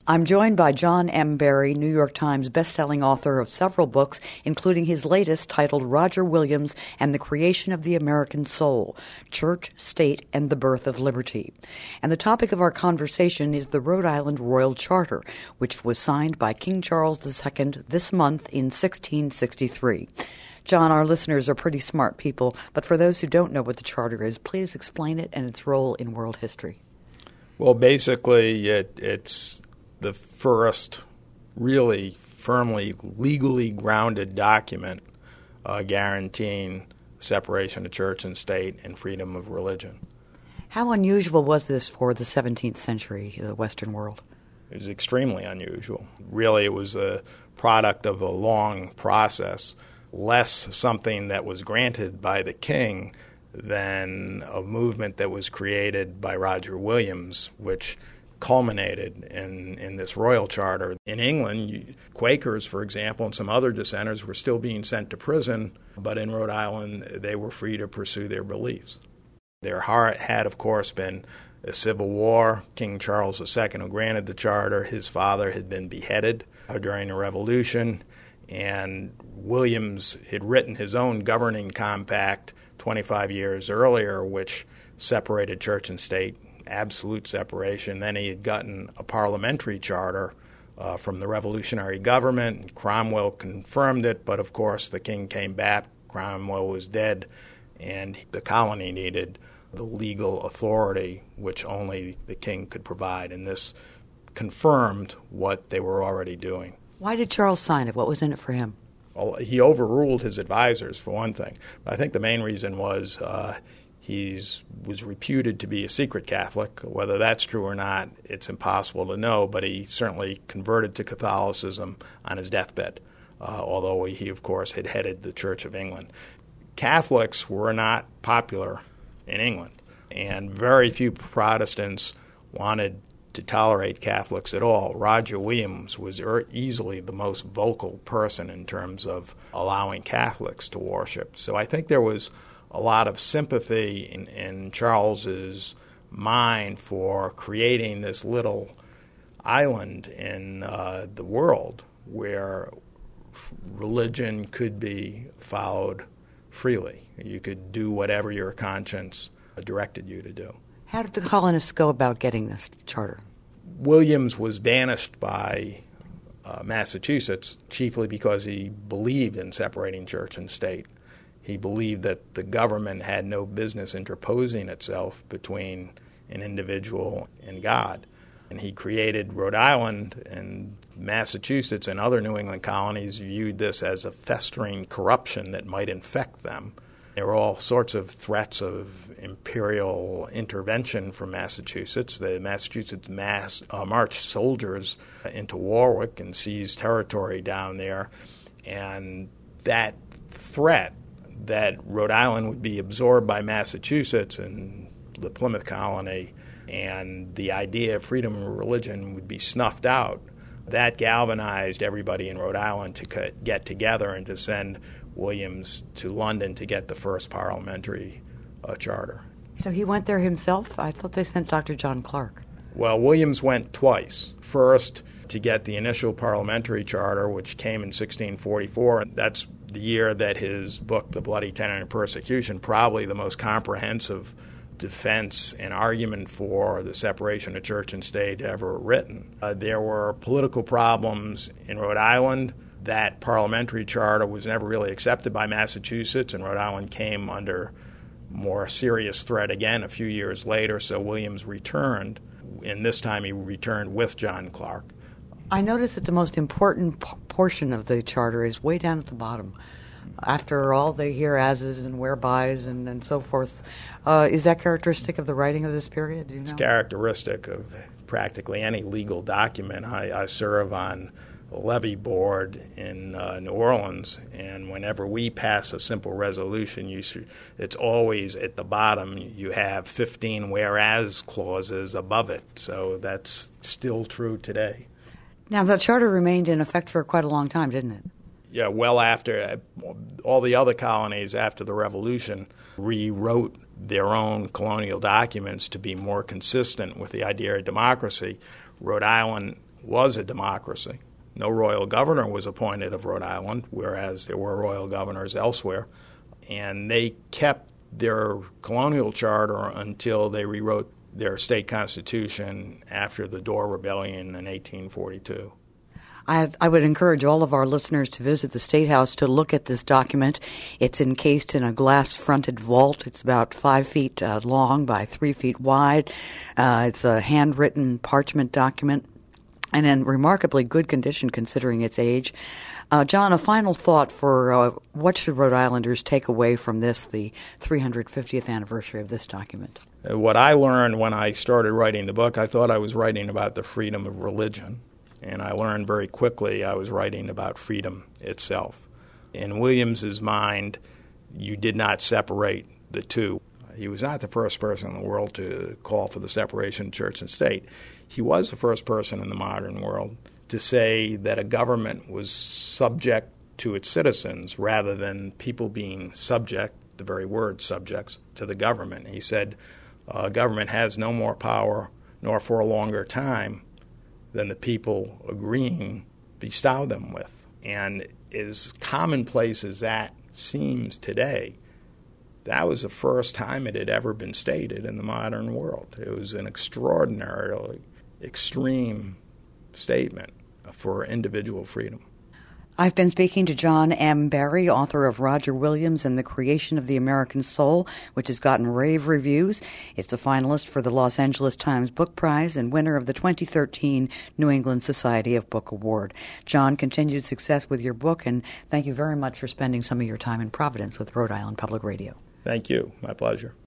I'm joined by John M. Barry, New York Times bestselling author of several books, including his latest titled Roger Williams and the Creation of the American Soul, Church, State, and the Birth of Liberty. And the topic of our conversation is the Rhode Island Royal Charter, which was signed by King Charles II this month in 1663. John, our listeners are pretty smart people, but for those who don't know what the Charter is, please explain it and its role in world history. Well, basically, it's the first really firmly legally grounded document guaranteeing separation of church and state and freedom of religion. How unusual was this for the 17th century, the Western world? It was extremely unusual. Really, it was a product of a long process, less something that was granted by the king than a movement that was created by Roger Williams, which culminated in this royal charter. In England, Quakers, for example, and some other dissenters were still being sent to prison, but in Rhode Island, they were free to pursue their beliefs. There had, of course, been a civil war. King Charles II, who granted the charter, his father had been beheaded during the Revolution, and Williams had written his own governing compact 25 years earlier, which separated church and state, absolute separation. Then he had gotten a parliamentary charter from the revolutionary government. Cromwell confirmed it, but of course the king came back. Cromwell was dead, and the colony needed the legal authority, which only the king could provide, and this confirmed what they were already doing. Why did Charles sign it? What was in it for him? Well, he overruled his advisors, for one thing. But I think the main reason was he was reputed to be a secret Catholic. Whether that's true or not, it's impossible to know, but he certainly converted to Catholicism on his deathbed, although he, of course, had headed the Church of England. Catholics were not popular in England, and very few Protestants wanted to tolerate Catholics at all. Roger Williams was easily the most vocal person in terms of allowing Catholics to worship. So I think there was a lot of sympathy in Charles's mind for creating this little island in the world where religion could be followed freely. You could do whatever your conscience directed you to do. How did the colonists go about getting this charter? Williams was banished by Massachusetts, chiefly because he believed in separating church and state. He believed that the government had no business interposing itself between an individual and God. And he created Rhode Island, and Massachusetts and other New England colonies viewed this as a festering corruption that might infect them. There were all sorts of threats of imperial intervention from Massachusetts. The Massachusetts marched soldiers into Warwick and seized territory down there. And that threat that Rhode Island would be absorbed by Massachusetts and the Plymouth colony, and the idea of freedom of religion would be snuffed out, that galvanized everybody in Rhode Island to get together and to send Williams to London to get the first parliamentary charter. So he went there himself? I thought they sent Dr. John Clark. Well, Williams went twice. First, to get the initial parliamentary charter, which came in 1644. That's the year that his book, The Bloody Tenor of Persecution, probably the most comprehensive defense and argument for the separation of church and state ever written. There were political problems in Rhode Island. That parliamentary charter was never really accepted by Massachusetts, and Rhode Island came under more serious threat again a few years later, so Williams returned, and this time he returned with John Clark. I noticed that the most important portion of the charter is way down at the bottom. After all the hereases and wherebys and so forth. Is that characteristic of the writing of this period? Do you know? It's characteristic of practically any legal document. I serve on the levee board in New Orleans, and whenever we pass a simple resolution, it's always at the bottom you have 15 whereas clauses above it. So that's still true today. Now, the charter remained in effect for quite a long time, didn't it? Yeah, well after all the other colonies after the Revolution rewrote their own colonial documents to be more consistent with the idea of democracy. Rhode Island was a democracy. No royal governor was appointed of Rhode Island, whereas there were royal governors elsewhere. And they kept their colonial charter until they rewrote their state constitution after the Dorr Rebellion in 1842. I would encourage all of our listeners to visit the State House to look at this document. It's encased in a glass-fronted vault. It's about 5 feet long by 3 feet wide. It's a handwritten parchment document and in remarkably good condition considering its age. John, a final thought for what should Rhode Islanders take away from this, the 350th anniversary of this document? What I learned when I started writing the book, I thought I was writing about the freedom of religion. And I learned very quickly I was writing about freedom itself. In Williams's mind, you did not separate the two. He was not the first person in the world to call for the separation of church and state. He was the first person in the modern world to say that a government was subject to its citizens rather than people being subject, the very word subjects, to the government. He said, government has no more power, nor for a longer time, than the people agreeing bestow them with. And as commonplace as that seems today, that was the first time it had ever been stated in the modern world. It was an extraordinarily extreme statement for individual freedom. I've been speaking to John M. Barry, author of Roger Williams and the Creation of the American Soul, which has gotten rave reviews. It's a finalist for the Los Angeles Times Book Prize and winner of the 2013 New England Society of Book Award. John, continued success with your book, and thank you very much for spending some of your time in Providence with Rhode Island Public Radio. Thank you. My pleasure.